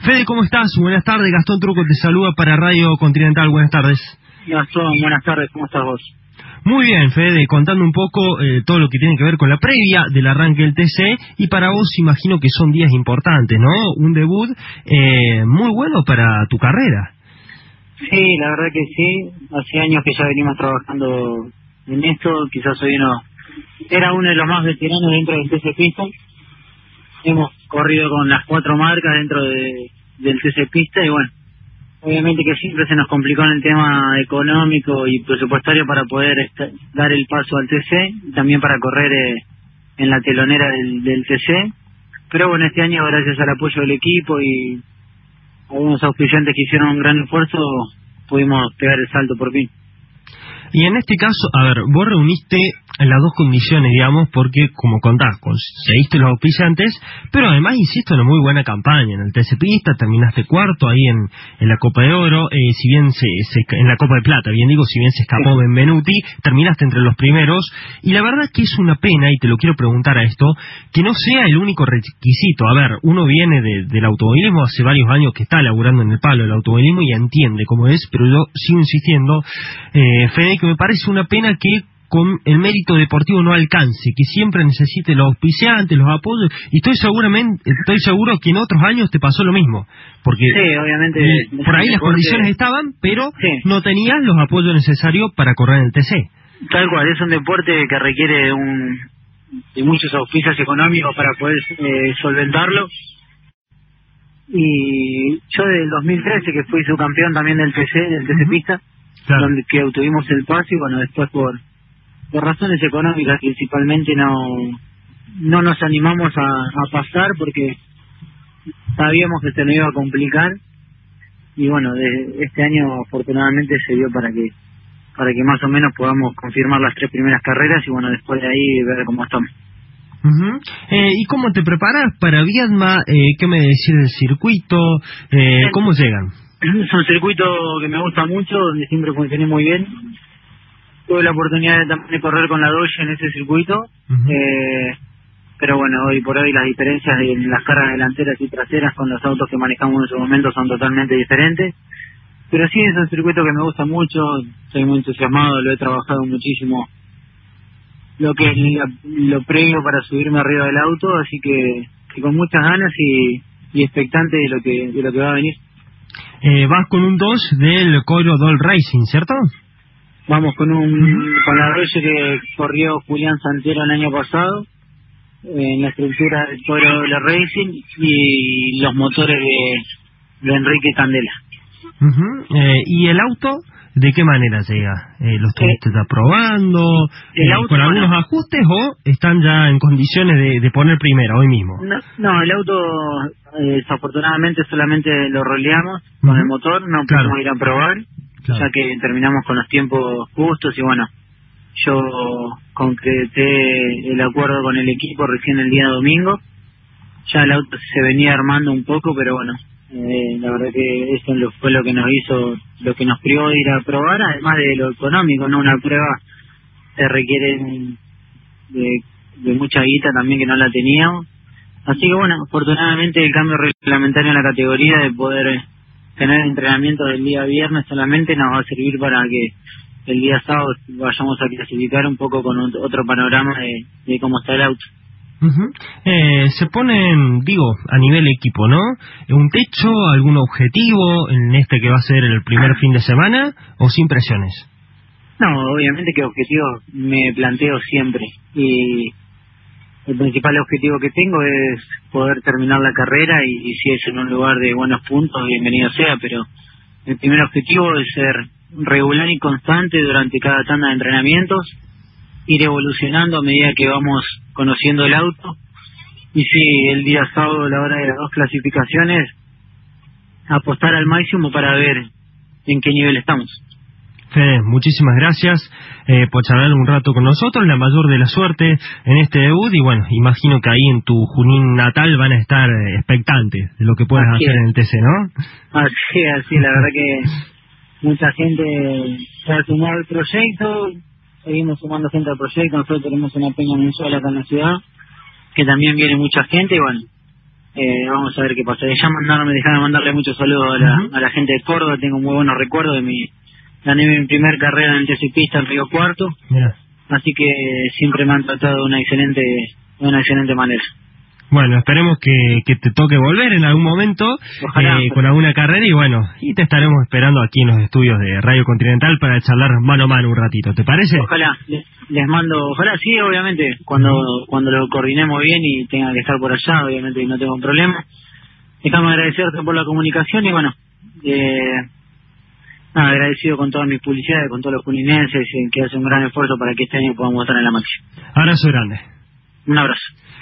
Fede, ¿cómo estás? Buenas tardes, Gastón Truco te saluda para Radio Continental, buenas tardes. Gastón, buenas tardes, ¿cómo estás vos? Muy bien, Fede, contando un poco todo lo que tiene que ver con la previa del arranque del TC, y para vos imagino que son días importantes, ¿no? Un debut muy bueno para tu carrera. Sí, la verdad que sí, hace años que ya venimos trabajando en esto, quizás era uno de los más veteranos dentro del TC Pista. Hemos corrido con las 4 marcas dentro del TC Pista y bueno, obviamente que siempre se nos complicó en el tema económico y presupuestario para poder dar el paso al TC y también para correr en la telonera del TC. Pero bueno, este año, gracias al apoyo del equipo y algunos auspiciantes que hicieron un gran esfuerzo, pudimos pegar el salto por fin. Y en este caso, a ver, vos reuniste las dos condiciones, digamos, porque, como contás, conseguiste los auspiciantes, pero además hiciste una muy buena campaña en el TC Pista, terminaste cuarto ahí en la Copa de Oro, si bien en la Copa de Plata, bien digo, si bien se escapó Benvenuti, terminaste entre los primeros, y la verdad que es una pena, y te lo quiero preguntar a esto, que no sea el único requisito. A ver, uno viene del automovilismo, hace varios años que está laburando en el palo del automovilismo y entiende cómo es, pero yo sigo insistiendo, Fede, que me parece una pena que con el mérito deportivo no alcance, que siempre necesite los auspiciantes, los apoyos, y estoy seguro que en otros años te pasó lo mismo, porque sí, obviamente, por ahí las condiciones estaban, pero no tenías los apoyos necesarios para correr en el TC. Tal cual, es un deporte que requiere de muchos auspicios económicos para poder solventarlo. Y yo del 2013, que fui subcampeón también del TC Pista, claro, donde que obtuvimos el pase, y bueno, después por razones económicas principalmente no nos animamos a pasar porque sabíamos que se nos iba a complicar, y bueno, este año afortunadamente se dio para que más o menos podamos confirmar las 3 primeras carreras y bueno, después de ahí ver cómo estamos. ¿Y cómo te preparas para Viedma? ¿Qué me decís del circuito? ¿Cómo llegan? Es un circuito que me gusta mucho, donde siempre funcioné muy bien. Tuve la oportunidad de correr con la Dodge en ese circuito, pero bueno, hoy por hoy las diferencias en las cargas delanteras y traseras con los autos que manejamos en su momento son totalmente diferentes. Pero sí, es un circuito que me gusta mucho, estoy muy entusiasmado, lo he trabajado muchísimo, lo que es lo previo para subirme arriba del auto, así que con muchas ganas y expectante de lo que va a venir. Vas con un 2 del Coro Dol Racing, ¿cierto? Vamos con la Roche que corrió Julián Santero el año pasado, en la estructura del Coro Dol Racing y los motores de Enrique Candela. ¿Y el auto de qué manera llega? ¿Lo estuviste ya probando? El auto, ¿Con algunos ajustes o están ya en condiciones de poner primera hoy mismo? No, el auto desafortunadamente solamente lo roleamos con el motor, no pudimos ir a probar, ya que terminamos con los tiempos justos y bueno, yo concreté el acuerdo con el equipo recién el día domingo. Ya el auto se venía armando un poco, pero bueno, la verdad que eso fue lo que nos privó de ir a probar, además de lo económico, ¿no? Una prueba se requiere de mucha guita también, que no la teníamos. Así que bueno, afortunadamente el cambio reglamentario en la categoría de poder tener entrenamiento del día viernes solamente nos va a servir para que el día sábado vayamos a clasificar un poco con otro panorama de cómo está el auto. Se ponen, a nivel equipo, ¿no? ¿Un techo, algún objetivo en este que va a ser el primer fin de semana o sin presiones? No, obviamente que objetivos me planteo siempre y el principal objetivo que tengo es poder terminar la carrera y si es en un lugar de buenos puntos, bienvenido sea, pero el primer objetivo es ser regular y constante durante cada tanda de entrenamientos, ir evolucionando a medida que vamos conociendo el auto y si el día sábado a la hora de las 2 clasificaciones apostar al máximo para ver en qué nivel estamos. Fede, muchísimas gracias por charlar un rato con nosotros, la mayor de la suerte en este debut y bueno, imagino que ahí en tu Junín natal van a estar expectantes de lo que puedas hacer en el TC, ¿no? Así, la verdad que mucha gente se ha sumado al proyecto, seguimos sumando gente al proyecto, nosotros tenemos una peña mensual acá en la ciudad, que también viene mucha gente y bueno, Vamos a ver qué pasa. Dejaron mandarle muchos saludos a la gente de Córdoba. Tengo muy buenos recuerdos gané mi primer carrera en el TC Pista en Río Cuarto. Mira. Así que siempre me han tratado de una excelente manera. Bueno, esperemos que te toque volver en algún momento con alguna carrera y te estaremos esperando aquí en los estudios de Radio Continental para charlar mano a mano un ratito, ¿te parece? Ojalá, les mando, ojalá sí, obviamente, cuando lo coordinemos bien y tenga que estar por allá, obviamente no tengo problema. Déjame agradecerte por la comunicación y agradecido con todas mis publicidades, con todos los juninenses que hacen un gran esfuerzo para que este año podamos estar en la máxima. Abrazo grande. Un abrazo.